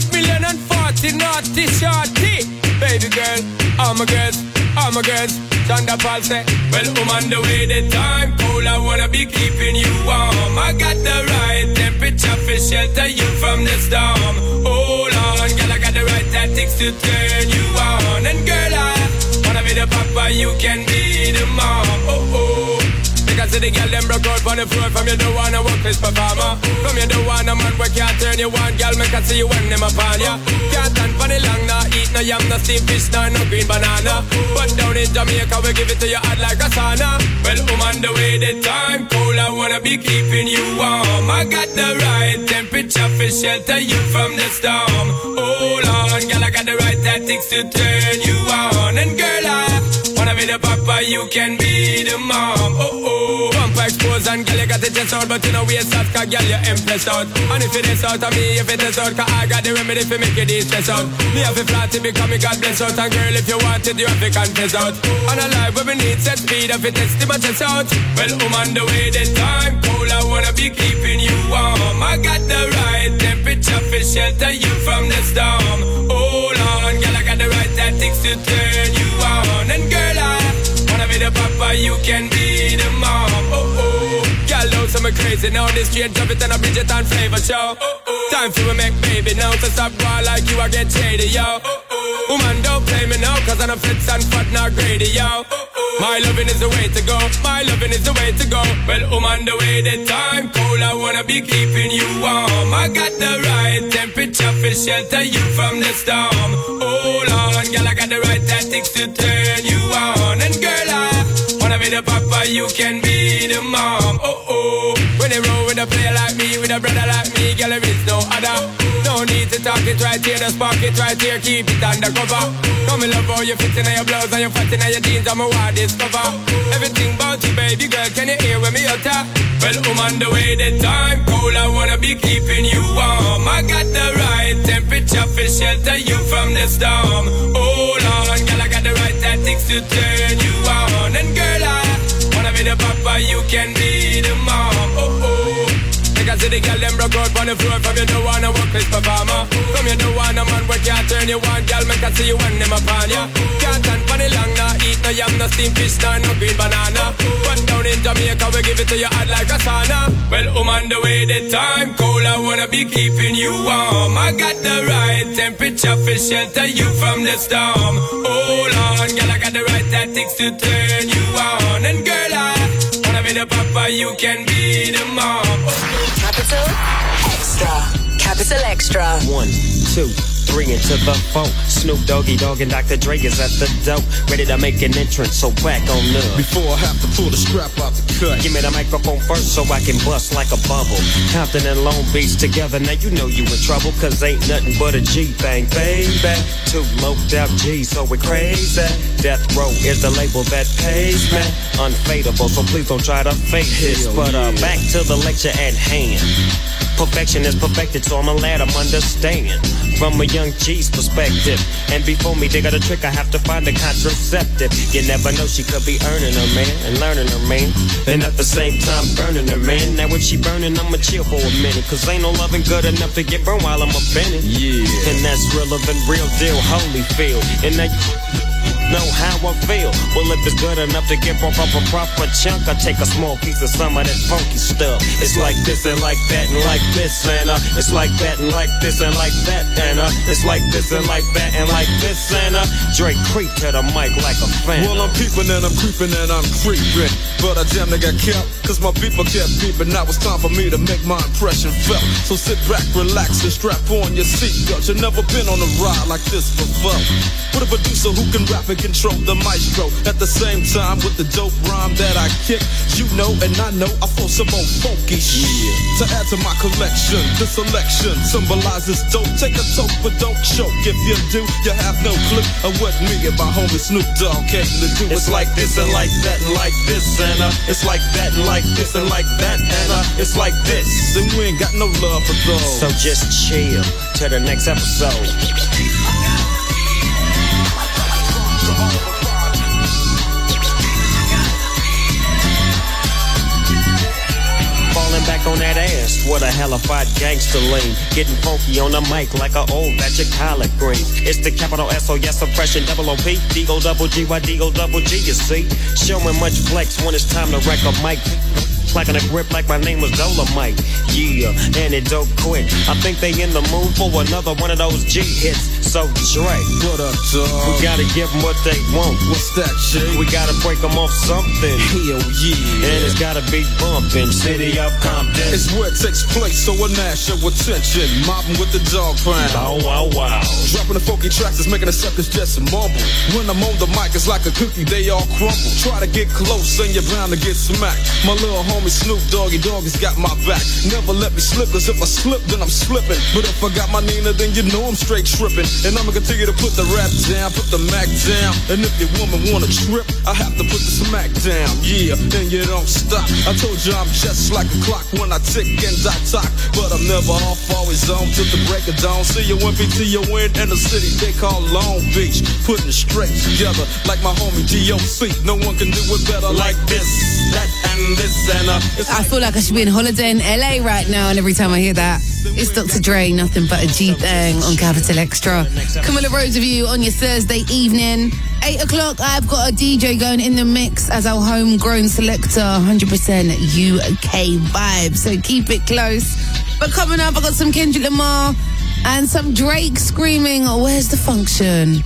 5,040,000 naughty shorty. Baby girl, all my girls, all my girls. Thunder Paul say, well, I'm on the way, the time cold, I wanna be keeping you warm. I got the right temperature for shelter you from the storm. Hold on, girl, I got the right tactics to turn you on. And girl, I wanna be the papa, you can be the mom. Oh, oh. Because the girl them broke out on the floor. From you don't wanna work this performer. From you don't wanna man where can't turn you on. Girl, make I see you when them upon ya. Can't stand for the long, nah. Eat no yam, no steamed fish, nah, no green banana. But down in Jamaica, we give it to you hot like a sauna. Well, I'm on the way, the time cold, I wanna be keeping you warm. I got the right temperature for shelter you from the storm. Hold on, girl, I got the right tactics to turn you on. And girl, I wanna be the papa, you can be the mom. Oh, oh. Bumper expose and girl, you got the chest out, but you know we start, cause girl, you impressed out. And if it is out of me, if it is out, cause I got the remedy for make it stress out. Me have a flat to become a God bless out. And girl, if you want it, you have to confess out. And a life where we need set speed, if it is too much chest out. Well, I'm on the way, the time cold, I wanna be keeping you warm. I got the right temperature for shelter you from the storm. Hold on, girl, I got the right tactics to turn you on. And girl, I wanna be the papa, you can be the mom. Oh, oh. Girl, know some crazy now. This straight drop it and a Bridget and flavor show. Oh, oh. Time for a make baby now. So stop boy like you, I get shady, yo. Oh, oh. Woman, don't play me now, cause I'm a fits and fat, not greedy, yo. Oh, oh. My loving is the way to go. My loving is the way to go. Well, I'm on the way, the time cold, I wanna be keeping you warm. I got the right temperature for shelter you from the storm. Hold on, girl, I got the right tactics to turn you on. And girl, I wanna be the papa, you can be the mom. Oh, oh. When they roll with a player like me, with a brother like me, girl, there is no other. No need to talk it right here, just park it right here, keep it undercover. Come and love how you fit in your blouse and you fat in your jeans, I'm a wild discover. Everything about you, baby girl, can you hear when me utter? Well, I'm on the way, the time cold, I wanna be keeping you warm. I got the right temperature for shelter you from the storm. Hold on, girl, I got the right tactics to turn you on. And girl, I wanna be the papa, you can be the mom. Oh, oh. Because the girl them broke out on the floor. From you don't wanna work this performer. From you don't wanna man where can't turn you on. Girl, make I see you when them upon ya. Can't stand for the long, nah. Eat no yam, no steamed fish, nah, no green banana. But down in Jamaica, we give it to you hot like a sauna. Well, on the way, the time cold, I wanna be keeping you warm. I got the right temperature for shelter you from the storm. Hold on, girl, I got the right tactics to turn you on. And girl, I wanna be the papa, you can be the mom. Capital Extra. Capital Extra. 1, 2, 3 into the 4. Snoop Doggy Dogg and Dr. Dre is at the door, ready to make an entrance, so back on up. Before I have to pull the strap out the cut, give me the microphone first so I can bust like a bubble. Compton and Long Beach together, now you know you in trouble, cause ain't nothing but a G thing, baby. 2 loped out G's, so we crazy. Death Row is the label that pays me. Unfadable, so please don't try to fake this. But back to the lecture at hand. Perfection is perfected, so I'm glad I'm understand from a young G's perspective. And before me dig out a trick, I have to find a contraceptive. You never know, she could be earning her man and learning her man, and at the same time burning her man. Now if she burning, I'ma chill for a minute, cause ain't no loving good enough to get burned while I'm offended. Yeah, and that's relevant, real deal, Holyfield. And now know how I feel. Well, if it's good enough to give off a proper chunk, I take a small piece of some of that funky stuff. It's like this and like that and like this and it's like that and like this and like that and it's like this and like that and like this and Drake creep to the mic like a fan. Well, I'm peeping and I'm creeping and I'm creeping, but I damn near got kept, cause my people kept beeping. Now it's time for me to make my impression felt. So sit back, relax and strap on your seatbelt. You've never been on a ride like this before. With a producer who can rap and control the maestro at the same time with the dope rhyme that I kick. You know and I know I feel some old funky shit to add to my collection. The selection symbolizes dope. Take a toke but don't choke. If you do, you have no clue of what me and my homie Snoop Dogg came to do. It's like this and like that and like this and it's like that and like this and like that and it's like this, and we ain't got no love for those. So just chill to the next episode. Back on that ass, what a hellified gangster lean. Getting funky on the mic like an old batch of collard greens. It's the capital S-O-S oppression, double O-P, D-O double G-Y, D-O double G, you see. Showing much flex when it's time to wreck a mic. Like on a grip like my name was Dolomite. Yeah, and it don't quit. I think they in the mood for another one of those G hits. So Dre, what up, dog? We gotta give them what they want. What's that shit? We gotta break them off something. Hell yeah. And it's gotta be bumping. City of Compton. It's where it takes place, so a national attention. Mobbing with the dog pound. Wow, wow, wow. Dropping the funky tracks is making the suckers just mumble. When I'm on the mic, it's like a cookie, they all crumble. Try to get close and you're bound to get smacked. My little homie Snoop Doggy Dogg has got my back. Never let me slip, cause if I slip, then I'm slipping. But if I got my Nina, then you know I'm straight tripping. And I'ma continue to put the rap down, put the Mac down. And if your woman wanna trip, I have to put the smack down. Yeah, then you don't stop. I told you I'm just like a clock when I tick and I talk. But I'm never off, always on till the break of dawn. See you MPTON in the city they call Long Beach. Putting it straight together like my homie DOC. No one can do it better like this, that, and this, and I feel like I should be on holiday in LA right now, and every time I hear that, it's Dr. Dre, nothing but a G thing on Capital Extra. Camilla Rose with you on your Thursday evening. 8 o'clock, I've got a DJ going in the mix as our homegrown selector, 100% UK vibe, so keep it close. But coming up, I've got some Kendrick Lamar and some Drake screaming, oh, where's the function?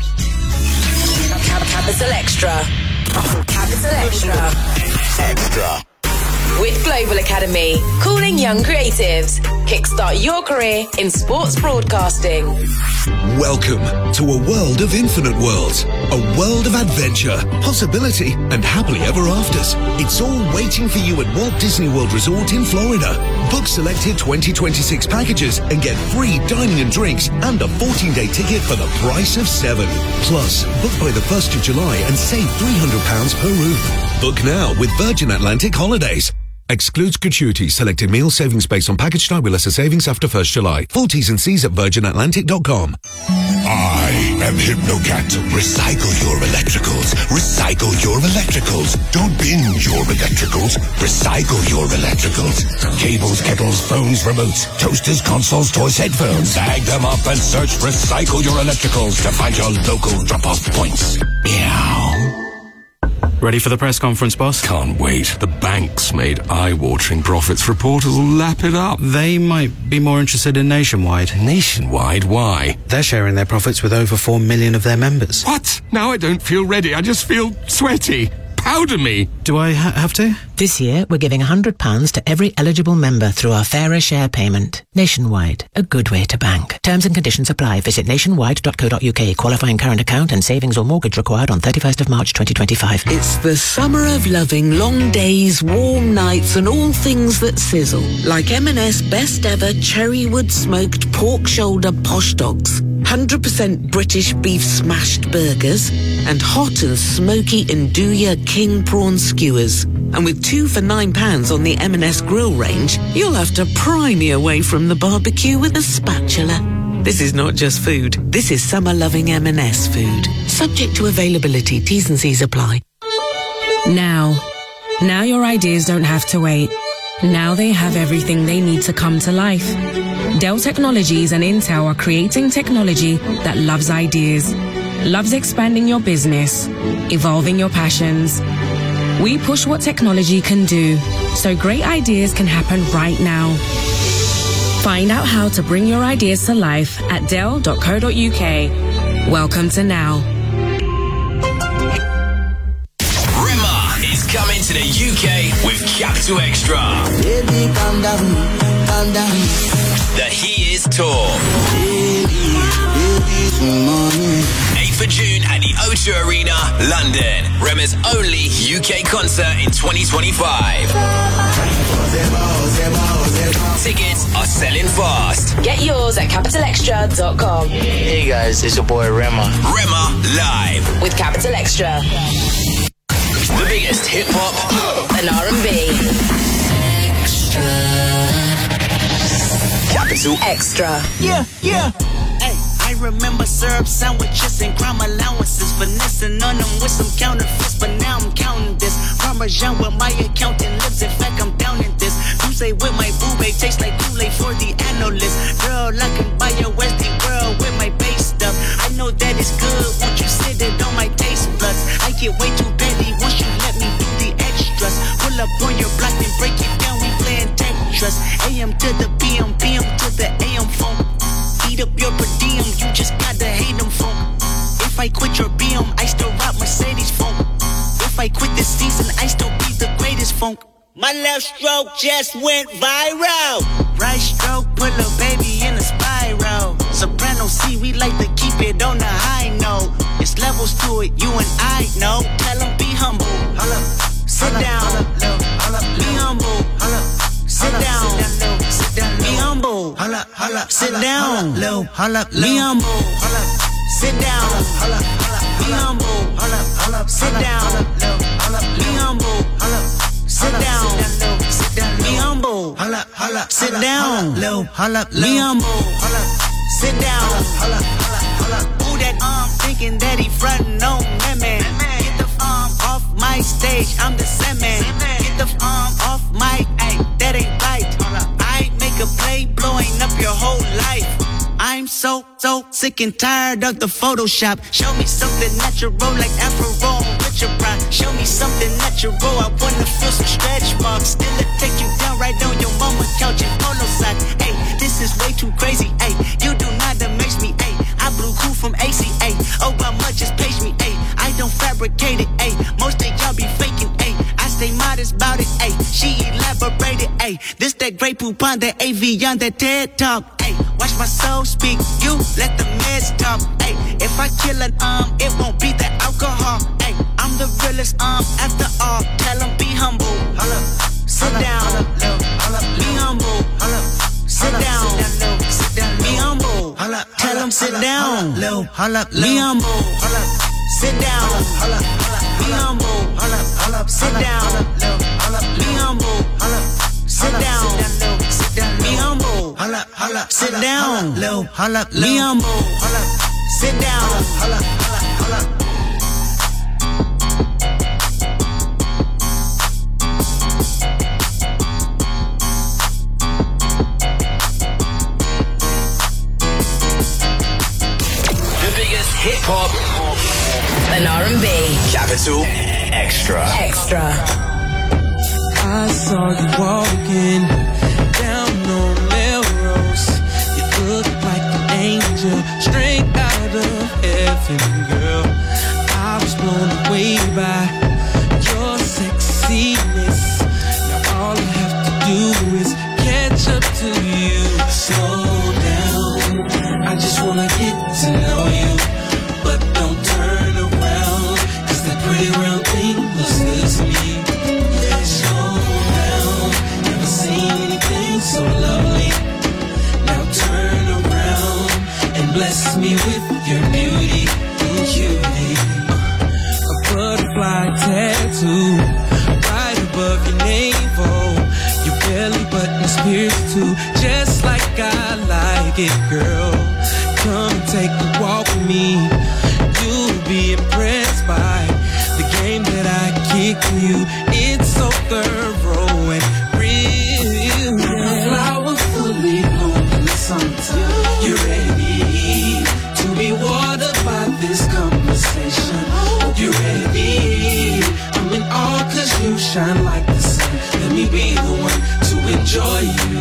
Capital Extra. Capital Extra. Extra. With Global Academy, calling young creatives. Kickstart your career in sports broadcasting. Welcome to a world of infinite worlds, a world of adventure, possibility, and happily ever afters. It's all waiting for you at Walt Disney World Resort in Florida. Book selected 2026 packages and get free dining and drinks and a 14-day ticket for the price of 7. Plus, book by the 1st of July and save £300 per room. Book now with Virgin Atlantic Holidays. Excludes gratuities. Selected meal savings based on package type with lesser savings after 1st July. Full T's and C's at virginatlantic.com. I am Hypnocat. Recycle your electricals. Recycle your electricals. Don't bin your electricals. Recycle your electricals. Cables, kettles, phones, remotes, toasters, consoles, toys, headphones. Bag them up and search Recycle Your Electricals to find your local drop-off points. Meow. Ready for the press conference, boss? Can't wait. The bank's made eye-watering profits. Reporters will lap it up. They might be more interested in Nationwide. Nationwide? Why? They're sharing their profits with over 4 million of their members. What? Now I don't feel ready. I just feel sweaty. Powder me. Do I have to? This year, we're giving £100 to every eligible member through our Fairer Share payment. Nationwide, a good way to bank. Terms and conditions apply. Visit nationwide.co.uk. Qualifying current account and savings or mortgage required on 31st of March 2025. It's the summer of loving long days, warm nights and all things that sizzle. Like M&S best ever cherrywood smoked pork shoulder posh dogs. 100% British beef smashed burgers and hot and smoky Nduja king prawn skewers. And with 2 for £9 on the M&S grill range, you'll have to pry me away from the barbecue with a spatula. This is not just food. This is summer-loving M&S food. Subject to availability. T's and C's apply. Now your ideas don't have to wait. Now they have everything they need to come to life. Dell Technologies and Intel are creating technology that loves ideas, loves expanding your business, evolving your passions. We push what technology can do, so great ideas can happen right now. Find out how to bring your ideas to life at dell.co.uk. Welcome to now. Coming to the UK with Capital Extra. Baby, calm down, calm down. The He Is Tour. Baby, 8th of June at the O2 Arena, London. Rema's only UK concert in 2025. Tickets are selling fast. Get yours at capitalextra.com. Hey guys, it's your boy Rema. Rema live with Capital Extra. The biggest hip-hop and R&B. Extra. Capital Extra. Yeah. Hey, I remember syrup sandwiches and crime allowances. Finessing on them with some counterfeits, but now I'm counting this. Parmesan with my accountant lives. In fact, I'm down in this. You say with my boo-bae tastes like Kool-Aid for the analyst. Girl, I can buy a Westie world with my base stuff. I know that it's good. Won't you sit it on my taste buds? I get way too petty once you let me do the extras. Pull up on your block and break it down. We playing Tetris. AM to the PM, PM to the AM phone. Eat up your per diem, you just gotta hate them phone. If I quit your BM, I still rock Mercedes phone. If I quit this season, I still be the greatest funk. My left stroke just went viral. Right stroke put a baby in a spiral. Soprano C, we like to keep it on the high note. It's levels to it, you and I know. Tell them be humble. Sit down. Be humble. Sit down. Be humble. Sit down. Be humble. Sit down. Be humble. Sit down. Be humble. Sit down. Be humble. Sit down. Be humble. Sit down. Who that thinking that he frontin' on me, man? Get the off my stage, I'm the Sandman. Get the off my, that ain't right. I make a play, blowing up your whole life. I'm so sick and tired of the Photoshop. Show me something natural like Afro and Richard Pryor. Show me something natural, I wanna feel some stretch marks. Still it take you down right on your mama couch in polo socks. Hey, this is way too crazy, hey. You do not amaze me, hey. I blew cool from ACA. Oh, how much is page me, hey. I don't fabricate it, hey. Most of y'all be faking, hey. I stay modest about it, hey. She elaborated, hey. This that great poop on that AV on that TED Talk, hey. Watch my soul speak, you let the meds talk, hey. If I kill an it won't be the alcohol, hey. I'm the realest after all. Tell them be humble. Sit down. Be humble. Sit down. Be humble. Tell them sit down. Be humble. Sit down. Be humble. Sit down. Be humble. Sit down. Be humble. Sit down. Be humble. Sit down. hip hop, and R&B. Capital Extra. I saw you walking down on Melrose. You look like an angel straight out of heaven, girl. I was blown away by your sexiness. Now all I have to do is catch up to you. Slow down, I just wanna get to know you. But don't turn around, 'cause that pretty round thing looks good to me. Slow down, never seen anything so lovely. Now turn around and bless me with your beauty, cutie. A butterfly tattoo right above your navel. Your belly button's pierced too, just like I like it, girl. Come and take a walk with me. You'll be impressed by the game that I kick for you. It's so thorough and real. The flower fully blown in the summertime. You're ready to be watered by this conversation. You're ready. I'm in awe 'cause you shine like the sun. Let me be the one to enjoy you.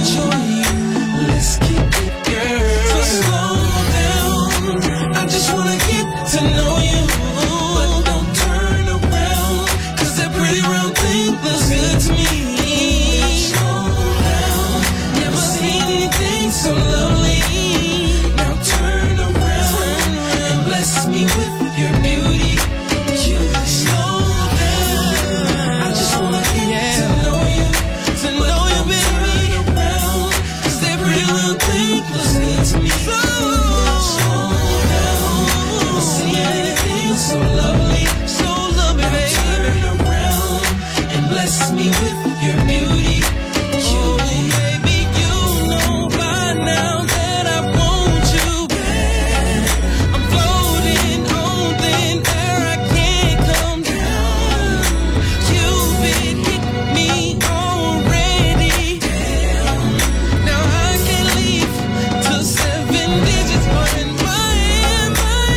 Let's kick it, girl. So slow down, I just wanna get to know you. But don't turn around, 'cause that pretty round thing looks good to me. Slow down, never seen anything so lovely. Now turn around and bless me with your beauty. Slow down, I just wanna get to know you. To know you, baby. Turn around, 'cause that pretty round thing looks good to me. Slow down, never seen anything so lovely. So lovely, baby. Turn around and bless me with your beauty. Oh, baby, you know by now that I want you back. I'm floating on thin air, I can't come down. You've been hitting me already. Now I can't leave till 7 digits, but in my hand,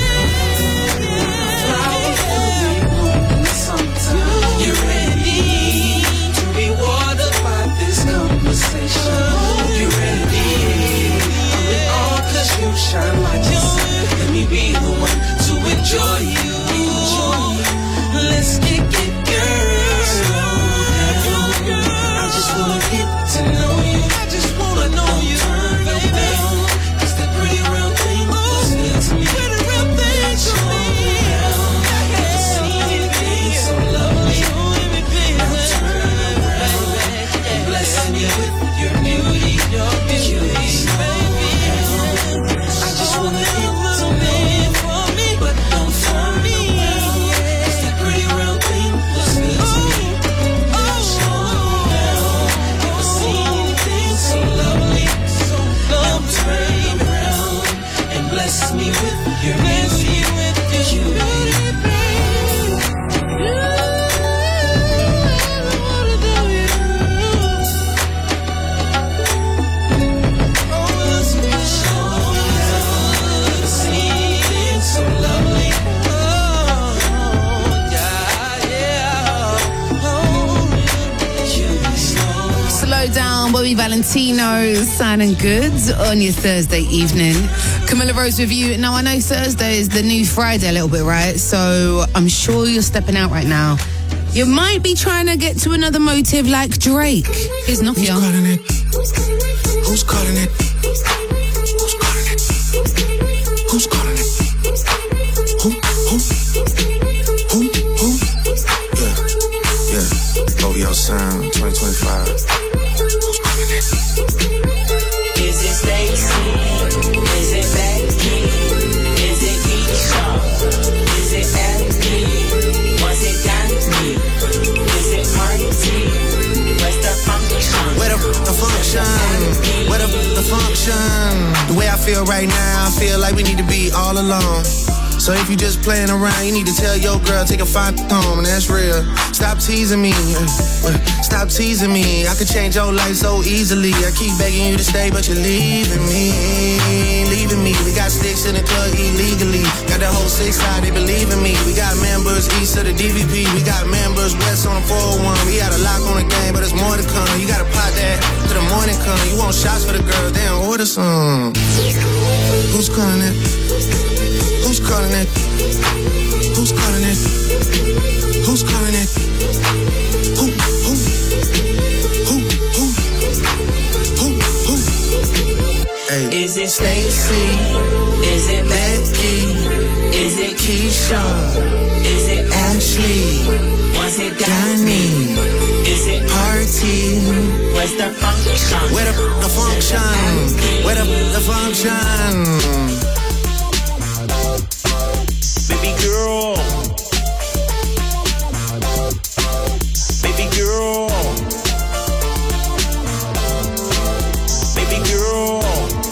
you're ready to be watered by this conversation. You're ready. I'm in awe 'cause you shine like the sun. Let me be the one to enjoy you. Let's kick it, girl. I just wanna get to know you. I just wanna know you, baby. 'Cause that pretty round thing looks good to me. Pretty round thing to me. Never seen anything so lovely. Now turn around and bless me with your beauty, your beauty, baby. I just wanna get to know you for me, but don't turn me around. 'Cause that pretty round thing looks good to me. Slow down, never seen anything so lovely. Now turn around and bless me with your beauty, your beauty. Slow down, Bobby Valentino, sounding good on your Thursday evening. Camilla Rose with you. Now, I know Thursday is the new Friday a little bit, right? So I'm sure you're stepping out right now. You might be trying to get to another motive like Drake. Here's Nokia. Who's calling it? Who's calling it? Who's calling it? Who's calling it? Who? Yeah. OVO Sound 2025. Who's calling it? Is it Stacy? Is it Becky? Is it Keisha? Is it Abby? Was it Danny? Is it Marty? Where's the function? Where the function? Where the function? The way I feel right now, I feel like we need to be all alone. So So if you just playing around, you need to tell your girl, take a fine home, and that's real. Stop teasing me, stop teasing me. I could change your life so easily. I keep begging you to stay, but you're leaving me. We got sticks in the club illegally. Got that whole 6 side, they believe in me. We got members east of the DVP. We got members west on the 401. We got a lock on the game, but there's more to come. You gotta pot that till the morning come. You want shots for the girl, then order some. Who's calling it? Who's calling it? Who's calling it? Who's calling it? Who? Hey. Is it Stacy? Is it Becky? Is it Keisha? Is it Ashley? Was it Danny? Is it Party? Where's the function? Where the function? Where the function? Baby girl. Baby girl. Baby girl.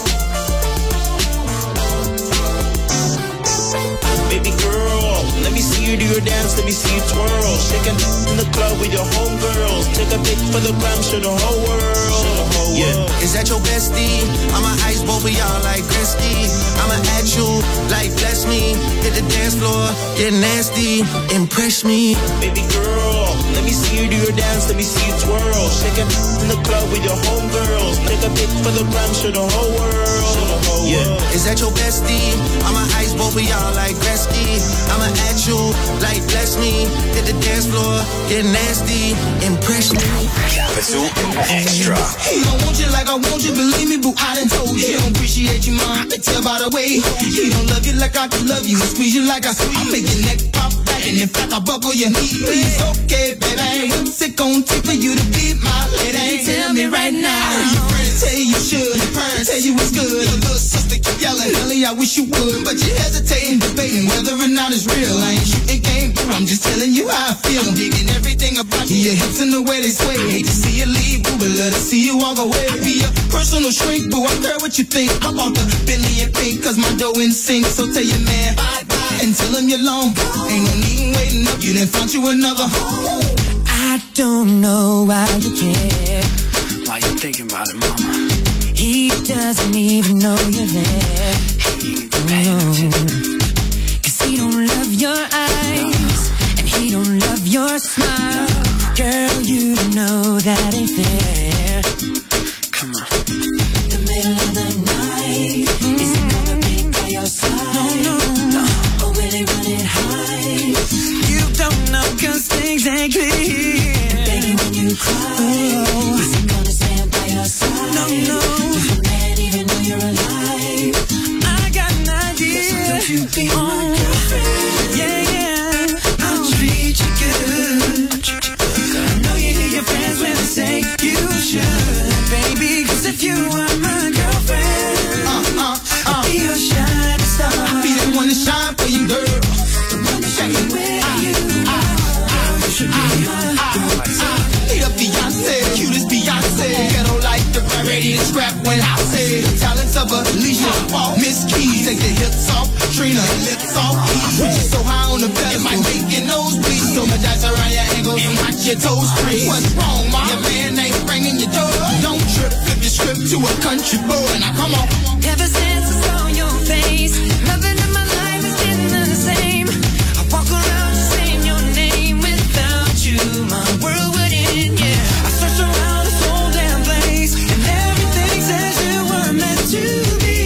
Baby girl, let me see you do your dance, let me see you twirl. Shaking in the club with your homegirls. Take a pic for the gram, show the whole world. Yeah. Is that your bestie? I'ma ice both of y'all like Gretzky. I'ma at you like bless me. Hit the dance floor, get nasty, impress me. Baby girl, let me see you do your dance, let me see you twirl. Shaking in the club with your homegirls. Take a pic for the gram, show the whole world. Yeah. Is that your bestie? I'ma ice both of y'all like Gretzky. I'ma at you like bless me. Hit the dance floor, get nasty, impress me. Capital Extra. He don't want you like I want you, believe me, boo, I done told you. He don't appreciate you, mom, I can tell by the way. He don't love you like I can love you, squeeze you like I squeeze. I make your neck pop back, and in fact I buckle your knee. Please, okay, baby, I'm sick on tick for you to be my lady. Tell me right now. I heard your friends tell you should, your parents tell you it's good. Your little sister keep yelling, Ellie, I wish you would. But you hesitating, debating whether or not it's real. I ain't shooting game, I'm just telling you how I feel. I'm digging everything about you, your hips and the way they sway. Hate to see you leave, boo, but love to see you walk away. Be a personal shrink, boo, I care what you think. I bought the Bentley and pink, cause my dough in sync. So tell your man, bye-bye, and tell him you're long. Ain't no need waiting up, you done found you another home. I don't know why you care. Why you thinking about it, mama? He doesn't even know you're there. Cause he don't love your eyes, and he don't love your smile. Girl, you know that ain't fair. Come on. The middle of the night, is he gonna be by your side? No. Or will he run it high? You don't know cause things ain't clear. Baby, when you cry, is he gonna stand by your side? No. Does your man even know you're alive? I got an idea. So don't you be my girlfriend? Yeah. I'll treat you good. I know you hear your friends when they say you should, baby. Cause if you are my girlfriend, I'll be your shining star. I'll be the one to shine for you, girl. The one to show you where you are. You should be my girlfriend. Need a Beyonce, cutest Beyonce. Ghetto like the ready to scrap when I say the talents of Alicia, Miss Keys. Take the hips off, Trina, lips off. When you're so high on the bed, it might make your nose bleed. So much ice around your ankles and watch your toes freeze. What's wrong, mom? Your man ain't ringing your door. Don't trip, flip your script to a country boy. Now come on. Ever since I saw your face, nothing in my life is getting the same. I walk around just saying your name. Without you, my world would end, yeah. I search around this whole damn place, and everything says you were meant to be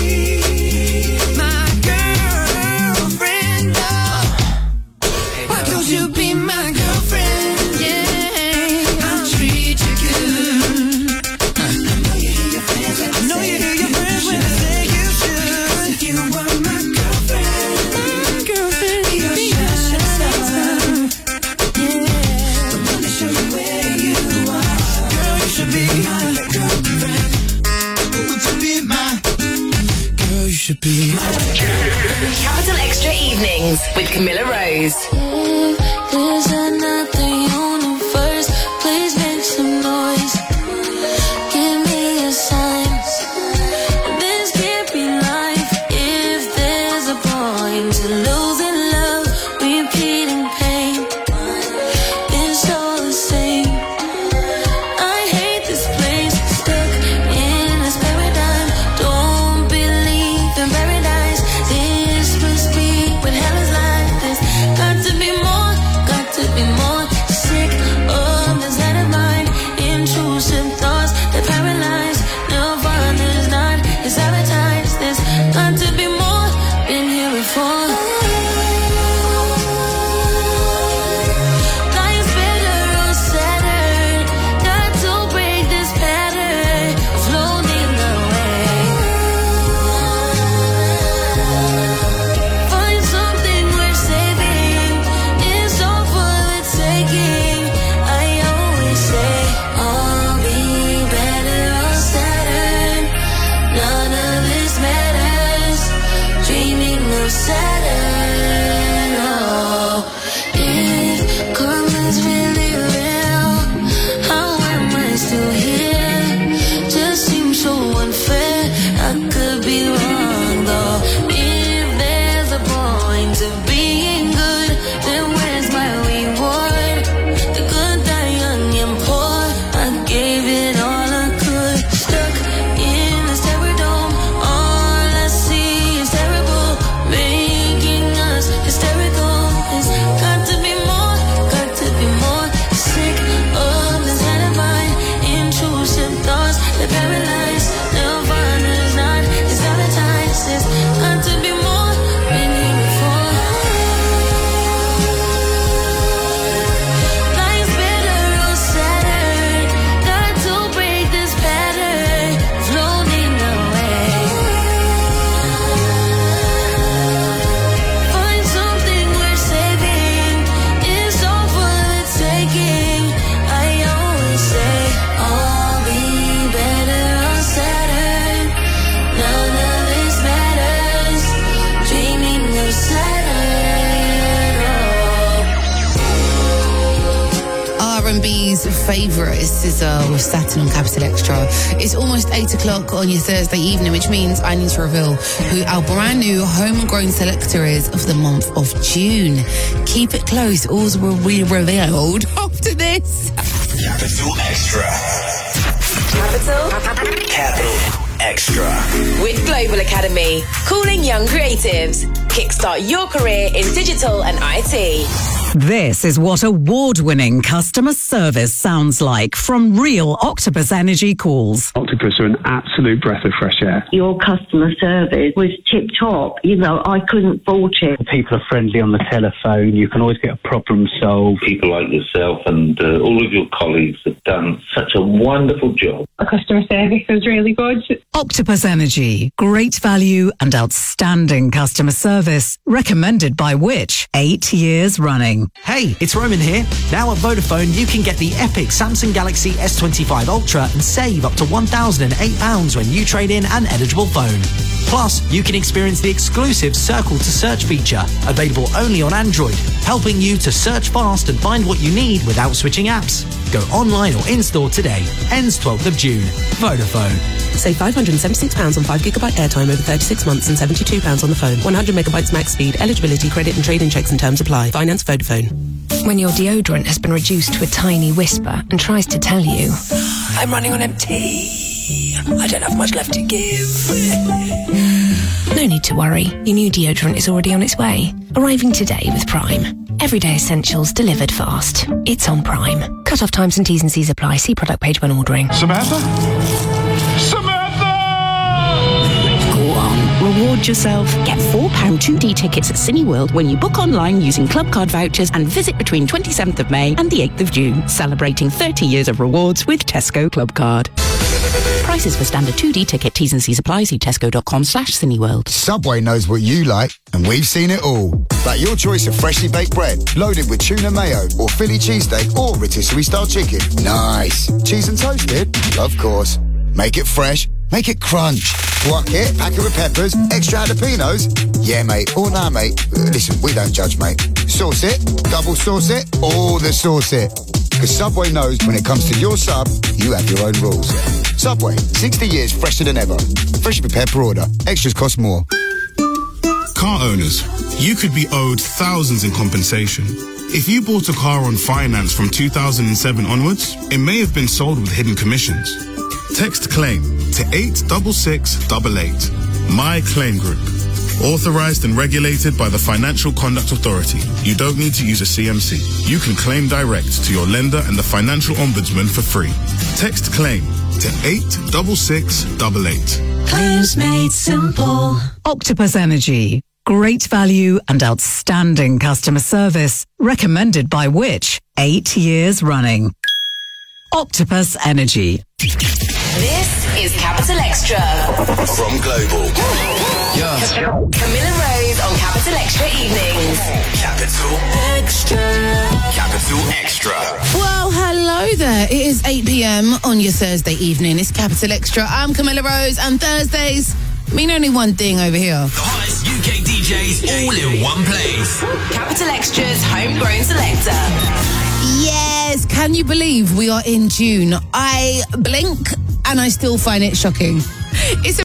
my girlfriend. Why don't you be my girlfriend? Yeah, I'll treat you good. I know you hear your friends when they say you should. If you were my girlfriend, be your shining star. Yeah, the one to show you where you are. Girl, you should be my girlfriend. Would you be my girl? You should be my Capital Extra Evenings with Camilla Rose. There's another universe. Please make some noise. Give me a sign. This can't be life if there's a point to live. R&B's favourite is SZA with Saturn on Capital Extra. It's almost 8 o'clock on your Thursday evening, which means I need to reveal who our brand new homegrown selector is of the month of June. Keep it close, all will be revealed after this. Capital Extra. Capital Extra. With Global Academy, calling young creatives. Kickstart your career in digital and IT. This is what award-winning customer service sounds like from real Octopus Energy calls. Octopus are an absolute breath of fresh air. Your customer service was tip-top. You know, I couldn't fault it. People are friendly on the telephone. You can always get a problem solved. People like yourself and all of your colleagues have done such a wonderful job. The customer service was really good. Octopus Energy. Great value and outstanding customer service. Recommended by Which? 8 years running. Hey, it's Roman here. Now at Vodafone, you can get the epic Samsung Galaxy S25 Ultra and save up to £1,008 when you trade in an eligible phone. Plus, you can experience the exclusive Circle to Search feature, available only on Android, helping you to search fast and find what you need without switching apps. Go online or in-store today. Ends 12th of June. Vodafone. Save £576 on 5GB airtime over 36 months and £72 on the phone. 100 megabytes max speed. Eligibility, credit and trade-in checks and terms apply. Finance Vodafone. When your deodorant has been reduced to a tiny whisper and tries to tell you, I'm running on empty. I don't have much left to give. No need to worry. Your new deodorant is already on its way. Arriving today with Prime. Everyday essentials delivered fast. It's on Prime. Cut-off times and T's and C's apply. See product page when ordering. Samantha? Go on, reward yourself. Get £4 2D tickets at Cineworld when you book online using club card vouchers and visit between 27th of May and the 8th of June, celebrating 30 years of rewards with Tesco Club Card. Prices for standard 2D ticket, T's and C's apply. See tesco.com/Cineworld. Subway knows what you like, and we've seen it all. Like your choice of freshly baked bread, loaded with tuna mayo, or Philly cheesesteak, or rotisserie-style chicken. Nice. Cheese and toasted? Of course. Make it fresh. Make it crunch. Guac it, pack it with peppers, extra jalapenos. Yeah, mate. Or nah, mate. Listen, we don't judge, mate. Sauce it, double sauce it, all the sauce it. Because Subway knows when it comes to your sub, you have your own rules. Subway, 60 years fresher than ever. Freshly prepared per order. Extras cost more. Car owners, you could be owed thousands in compensation. If you bought a car on finance from 2007 onwards, it may have been sold with hidden commissions. Text claim to 86688. My Claim Group. Authorized and regulated by the Financial Conduct Authority. You don't need to use a CMC. You can claim direct to your lender and the Financial Ombudsman for free. Text claim to 86688. Claims made simple. Octopus Energy. Great value and outstanding customer service. Recommended by Which? 8 years running. Octopus Energy. This is Capital Extra. From Global. Yes. Camilla Rose on Capital Extra Evenings. Capital Extra. Capital Extra. Well, hello there. It is 8 p.m. on your Thursday evening. It's Capital Extra. I'm Camilla Rose, and Thursdays mean only one thing over here. The hottest UK DJs all in one place. Capital Extra's homegrown selector. Yes, can you believe we are in June? I blink and I still find it shocking. It's